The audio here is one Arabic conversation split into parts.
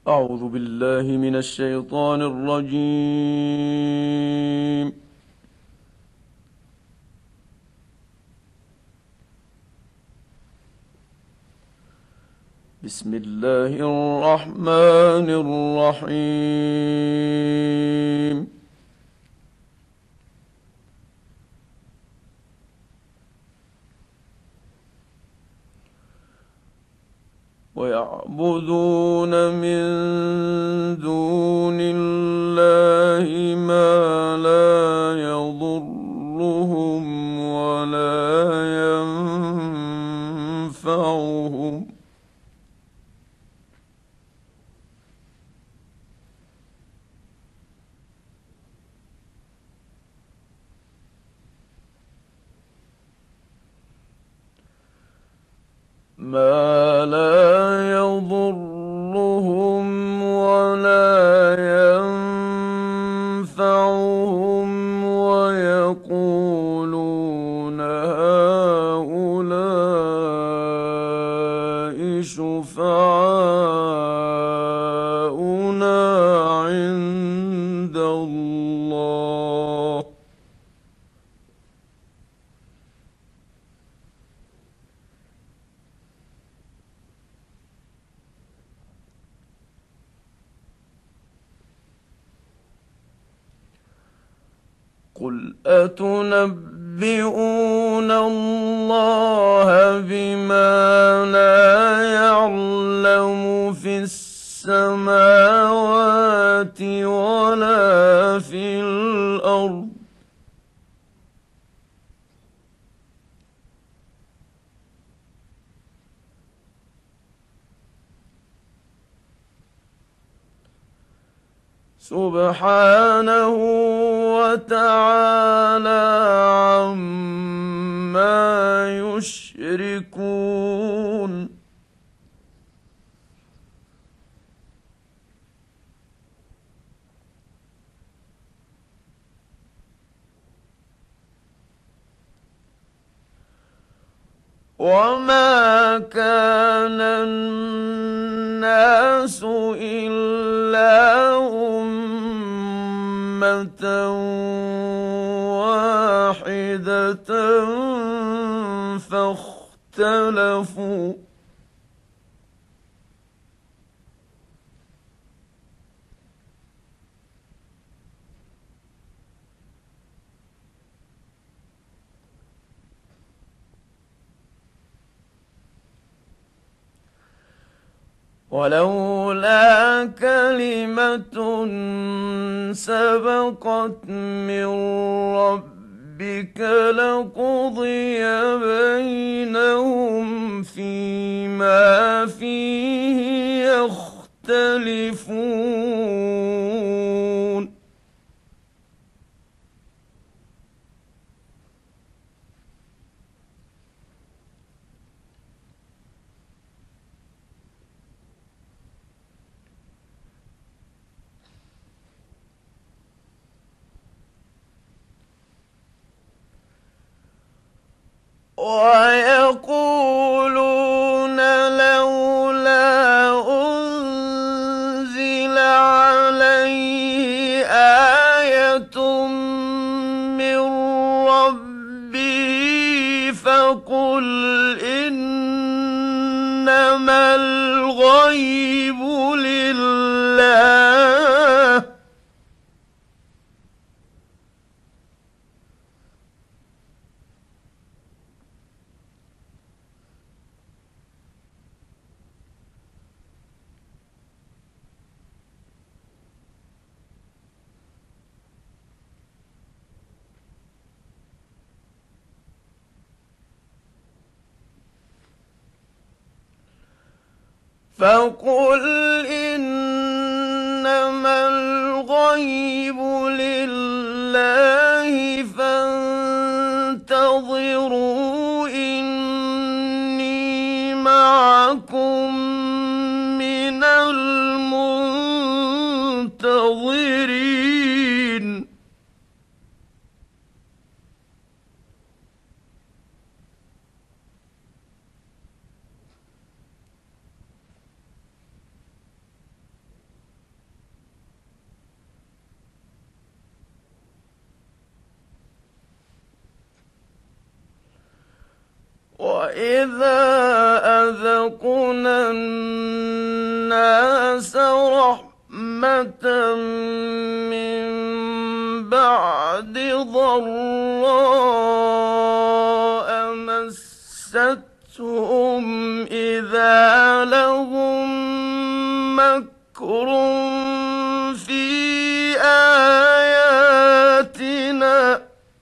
أعوذ بالله من الشيطان الرجيم. بسم الله الرحمن الرحيم. ويعبدون من دون الله ما لا يضرهم ولا ينفعهم، ويقولون هؤلاء شفعاؤنا عند الله. قل أتنبئون الله بما لا يعلم في السماوات ولا في الأرض، سبحانه وتعالى عما يشركون. وما كان الناس إلا أمة واحدة فاختلفوا، ولولا كلمة سبقت من ربك لقضي بينهم فيما فيه يختلفون. ويقولون لولا أنزل عليه آية من ربه فقل إنما الغيب لله فقل إنما الغيب لله فانتظروا إني معكم من المنتظرين. وإذا أذقنا الناس رحمة من بعد ضراء مستهم إذا لهم مكر في آياتنا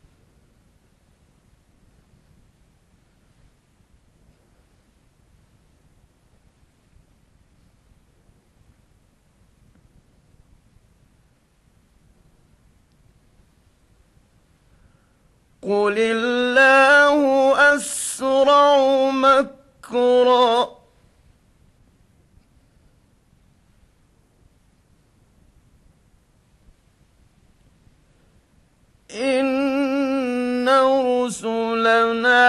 قل الله أسرع مكرا إن رسلنا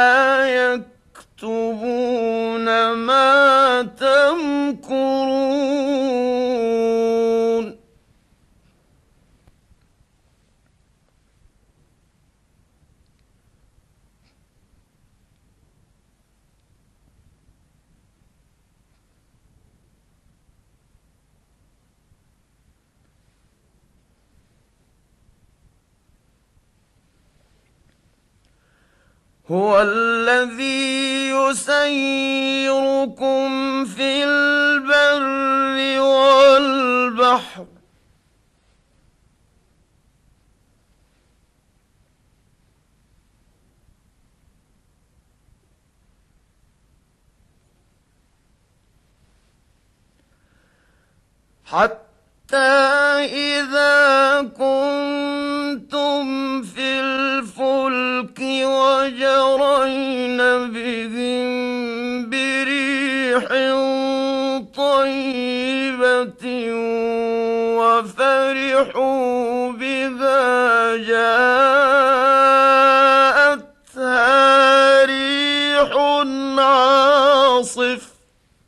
يكتبون ما تمكرون هو الذي يسيركم في البر والبحر حتى إذا كنتم في الفلك وجرين بهم بريح طيبة وفرحوا بها جاءتها ريح عاصف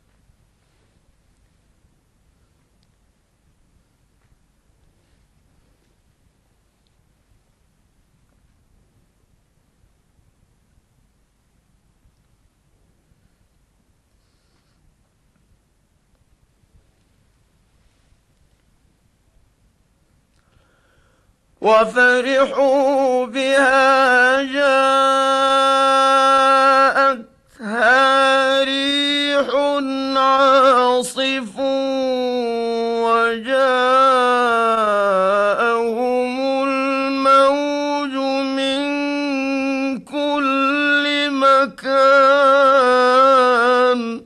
وفرحوا بها جاءتها ريح عاصف وجاءهم الموج من كل مكان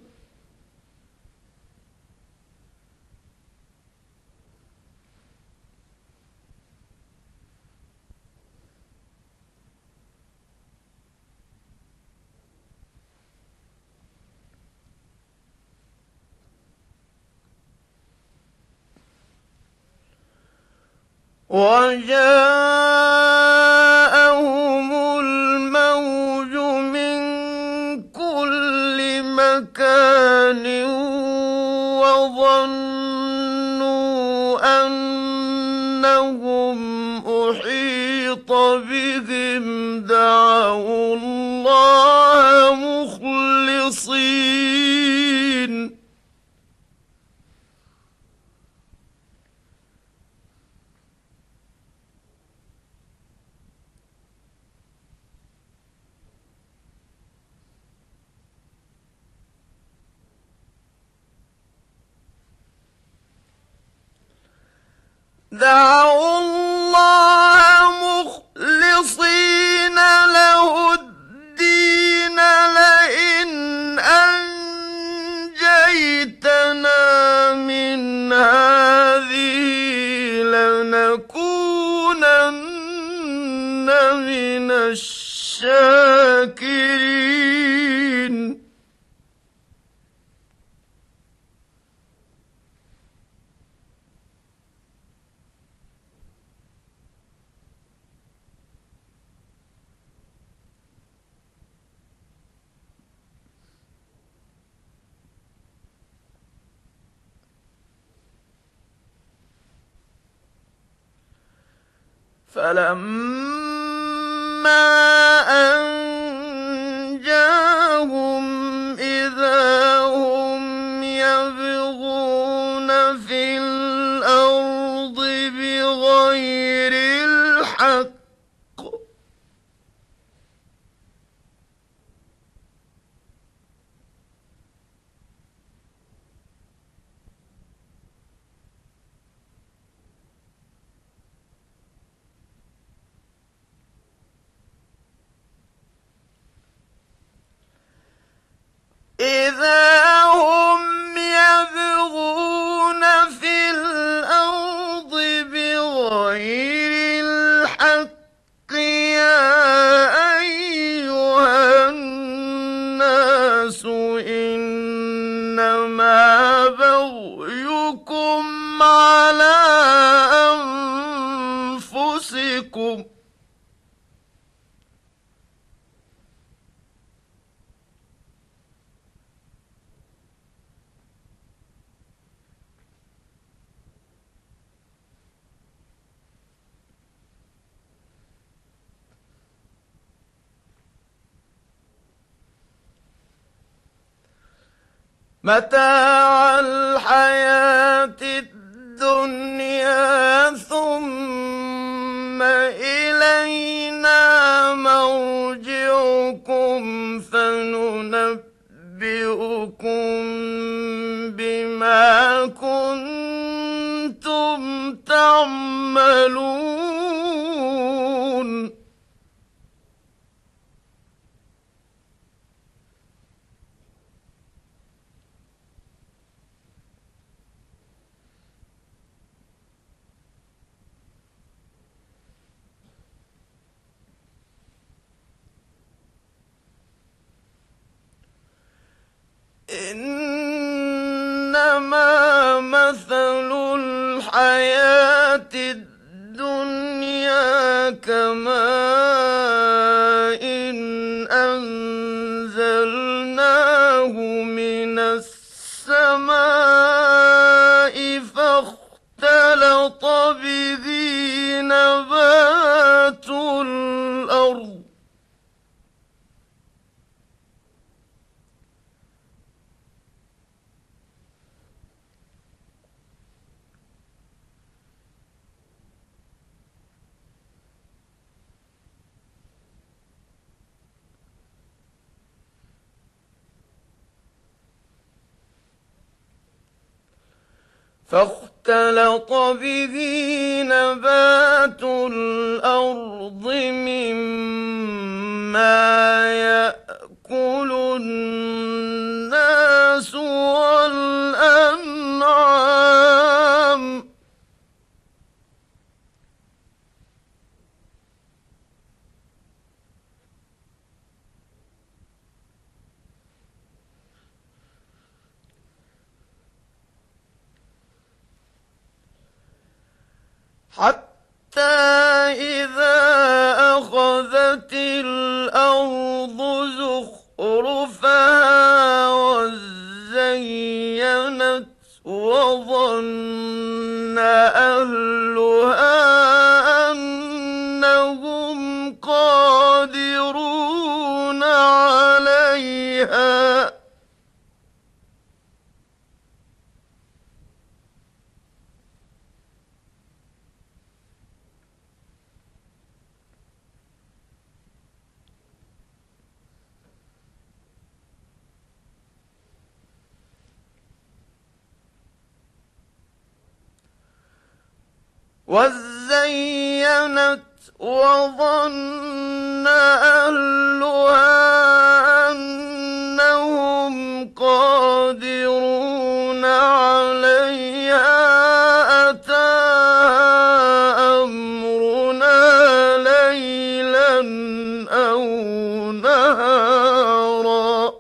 وجاءهم الموج من كل مكان وظنوا أنهم أحيط بهم دعوا الله مخلصين دعوا الله مخلصين له الدين لئن أنجيتنا من هذه لنكونن من الشاكرين فلما أنجاهم إنما بغيكم على أنفسكم متاع الحياة الدنيا ثم إلينا مرجعكم فننبئكم بما كنتم تعملون إنما مثل الحياة الدنيا كماء أنزلناه من السماء فاختلط به نبات الأرض مما يأكل الناس والأنعام حتى إذا أخذت الأرض زخرفها وزينت وظن أهلها أنهم قادرون عليها وزينت وظن أهلها أنهم قادرون عليها أتاها أمرنا ليلا أو نهارا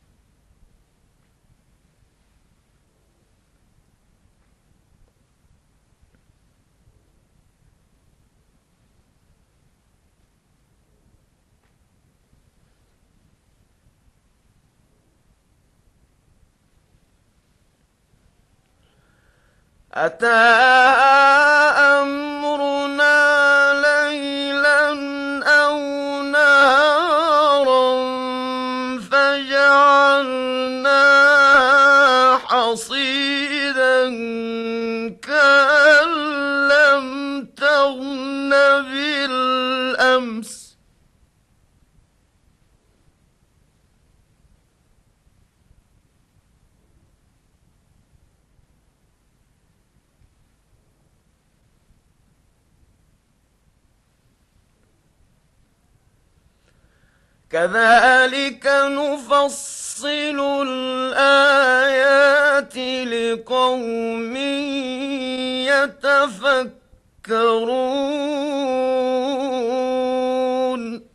أتاها أمرنا ليلا أو نهارا فجعلناها حصيدا كأن لم تغن بالأمس كذلك نفصل الآيات لقوم يتفكرون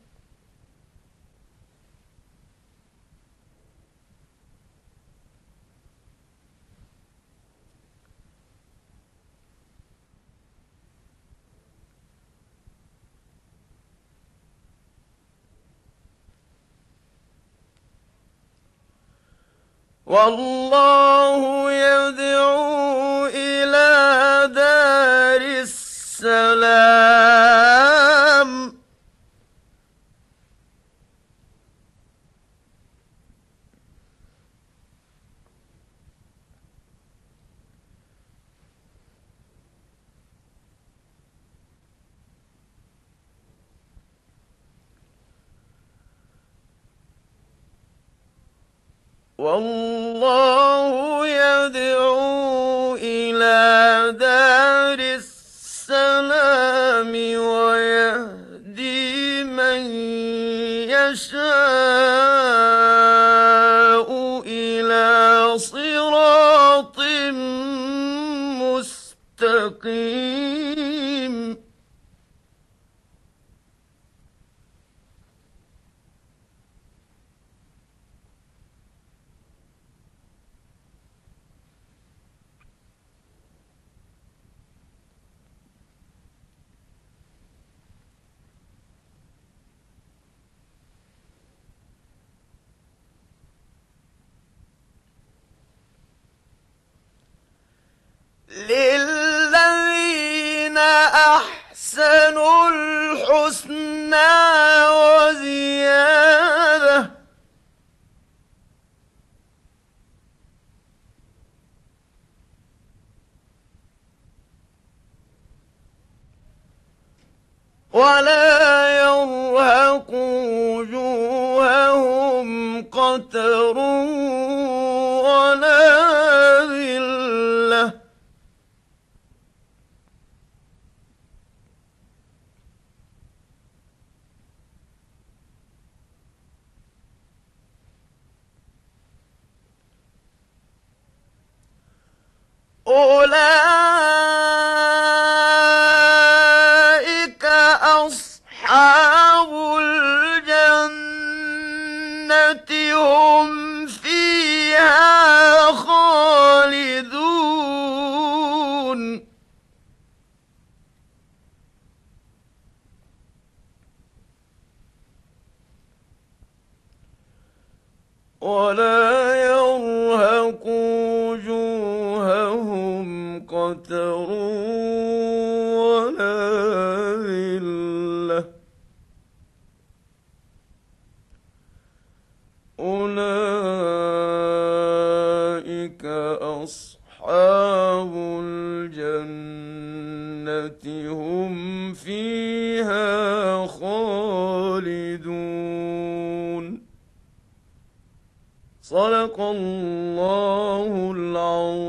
والله يدعو إلى دار السلام والله يدعو إلى دار السلام ويهدي من يشاء إلى صراط مستقيم للذين أحسنوا الحسنى وزيادة ولا يرهق وجوههم قتر ولا ذلة أولئك أصحاب الجنة هم فيها خالدون ولا يرهق وجوههم قتر ولا ذلة أولئك أصحاب الجنة هم فيها خالدون صدق الله العظيم